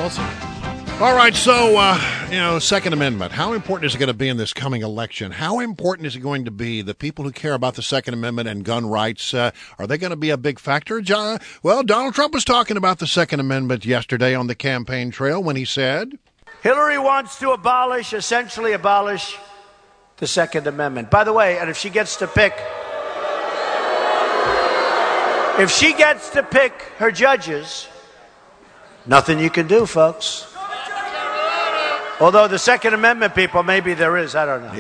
Allison. All right, so, Second Amendment. How important is it going to be in this coming election? How important is it going to be? The people who care about the Second Amendment and gun rights, are they going to be a big factor? Well, Donald Trump was talking about the Second Amendment yesterday on the campaign trail when he said, Hillary wants to essentially abolish the Second Amendment. By the way, and if she gets to pick her judges, nothing you can do, folks. Although the Second Amendment people, maybe there is, I don't know.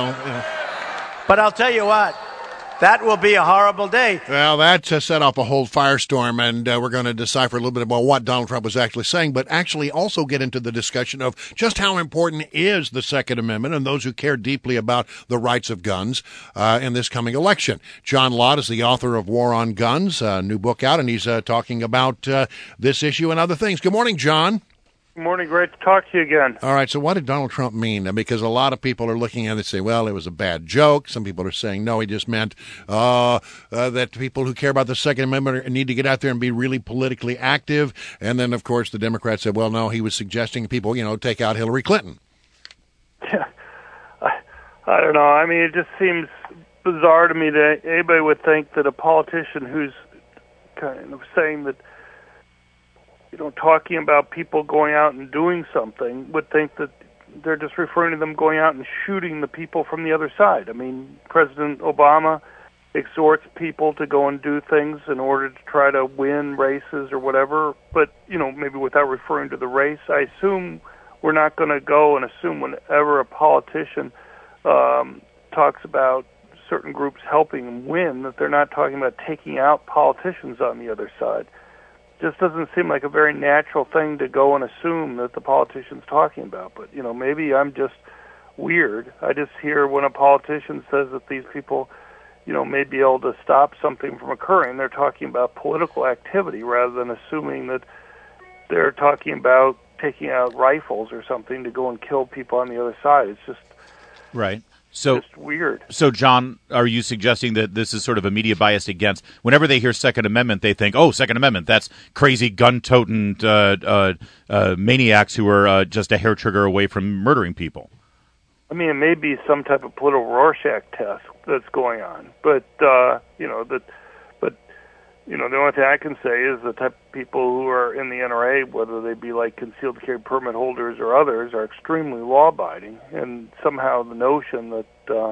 But I'll tell you what, that will be a horrible day. Well, that set off a whole firestorm, and we're going to decipher a little bit about what Donald Trump was actually saying, but actually also get into the discussion of just how important is the Second Amendment and those who care deeply about the rights of guns in this coming election. John Lott is the author of War on Guns, a new book out, and he's talking about this issue and other things. Good morning, John. Good morning. Great to talk to you again. All right, so what did Donald Trump mean? Because a lot of people are looking at it and say, well, it was a bad joke. Some people are saying, no, he just meant that people who care about the Second Amendment need to get out there and be really politically active. And then, of course, the Democrats said, well, no, he was suggesting people, take out Hillary Clinton. Yeah, I don't know. I mean, it just seems bizarre to me that anybody would think that a politician who's kind of saying that, talking about people going out and doing something would think that they're just referring to them going out and shooting the people from the other side. I mean, President Obama exhorts people to go and do things in order to try to win races or whatever, but, maybe without referring to the race. I assume we're not going to go and assume whenever a politician talks about certain groups helping them win that they're not talking about taking out politicians on the other side. Just doesn't seem like a very natural thing to go and assume that the politician's talking about. But, maybe I'm just weird. I just hear when a politician says that these people, may be able to stop something from occurring, they're talking about political activity rather than assuming that they're talking about taking out rifles or something to go and kill people on the other side. It's just right. So just weird. So, John, are you suggesting that this is sort of a media bias against, whenever they hear Second Amendment, they think, oh, Second Amendment, that's crazy gun-toting maniacs who are just a hair trigger away from murdering people? I mean, it may be some type of political Rorschach test that's going on, but the only thing I can say is the type of people who are in the NRA, whether they be like concealed carry permit holders or others, are extremely law-abiding. And somehow the notion that,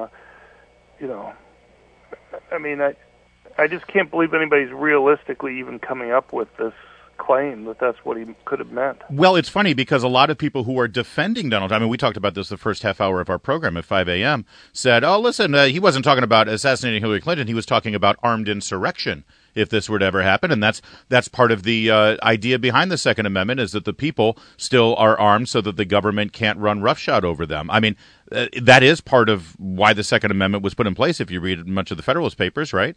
I just can't believe anybody's realistically even coming up with this claim that that's what he could have meant. Well, it's funny because a lot of people who are defending Donald Trump, I mean, we talked about this the first half hour of our program at 5 a.m., said, oh, listen, he wasn't talking about assassinating Hillary Clinton. He was talking about armed insurrection if this were to ever happen. And that's part of the idea behind the Second Amendment, is that the people still are armed so that the government can't run roughshod over them. I mean, that is part of why the Second Amendment was put in place, if you read much of the Federalist Papers, right?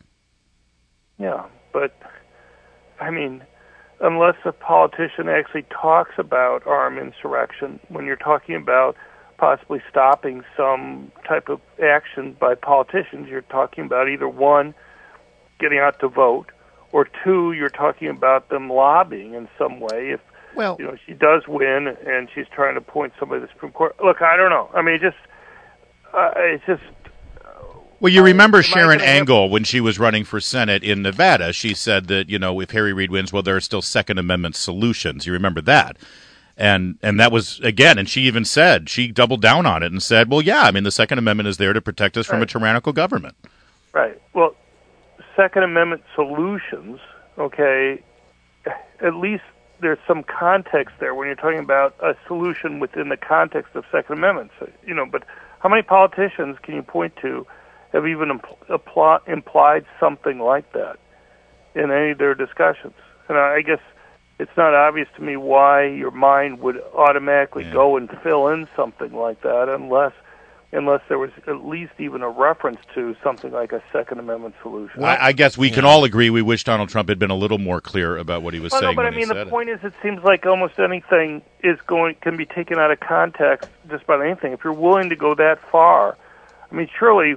Yeah, but, I mean, unless a politician actually talks about armed insurrection, when you're talking about possibly stopping some type of action by politicians, you're talking about either one, getting out to vote, or two, you're talking about them lobbying in some way. If she does win and she's trying to point somebody to the Supreme Court. Look, I don't know. I mean, it's just. Well, you remember Sharon Angle when she was running for Senate in Nevada. She said that if Harry Reid wins, well, there are still Second Amendment solutions. You remember that. And that was, again, and she even said, she doubled down on it and said, well, yeah, I mean, the Second Amendment is there to protect us from a tyrannical government. Right. Well, Second Amendment solutions, okay, at least there's some context there when you're talking about a solution within the context of Second Amendment. So, but how many politicians can you point to have even implied something like that in any of their discussions? And I guess it's not obvious to me why your mind would automatically go and fill in something like that unless there was at least even a reference to something like a Second Amendment solution. Well, I guess we can all agree we wish Donald Trump had been a little more clear about what he was saying. No, but I mean, the point is, it seems like almost anything can be taken out of context just about anything. If you're willing to go that far, I mean, surely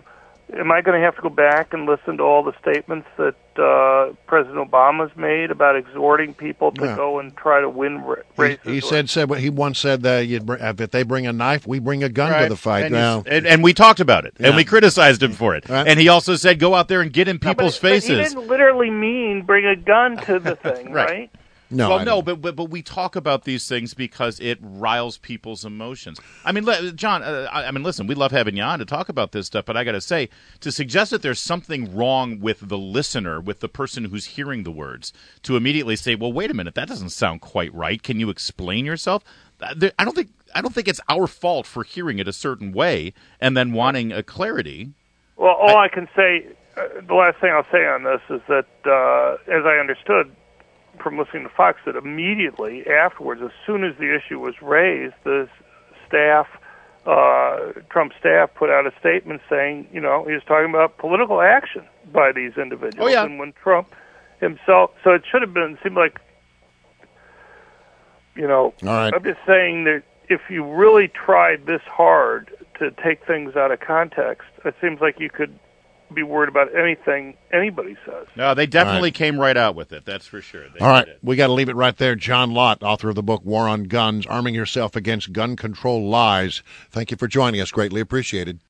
am I going to have to go back and listen to all the statements that President Obama's made about exhorting people to go and try to win races? He once said that if they bring a knife, we bring a gun to the fight. And we talked about it, and we criticized him for it. And he also said, go out there and get in people's faces. But he didn't literally mean bring a gun to the thing, right? No, but we talk about these things because it riles people's emotions. I mean, John, listen, we love having you on to talk about this stuff, but I got to say, to suggest that there's something wrong with the listener, with the person who's hearing the words, to immediately say, well, wait a minute, that doesn't sound quite right. Can you explain yourself? I don't think it's our fault for hearing it a certain way and then wanting a clarity. Well, all I can say, the last thing I'll say on this is that, as I understood from listening to Fox, that immediately afterwards, as soon as the issue was raised, the staff, Trump staff, put out a statement saying, he was talking about political action by these individuals. Oh, yeah. And when Trump himself, so it should have been, seemed like, all right. I'm just saying that if you really tried this hard to take things out of context, it seems like you could be worried about anything anybody says. No, they definitely came right out with it. That's for sure. All right, we got to leave it right there. John Lott, author of the book War on Guns, Arming Yourself Against Gun Control Lies. Thank you for joining us. Greatly appreciated.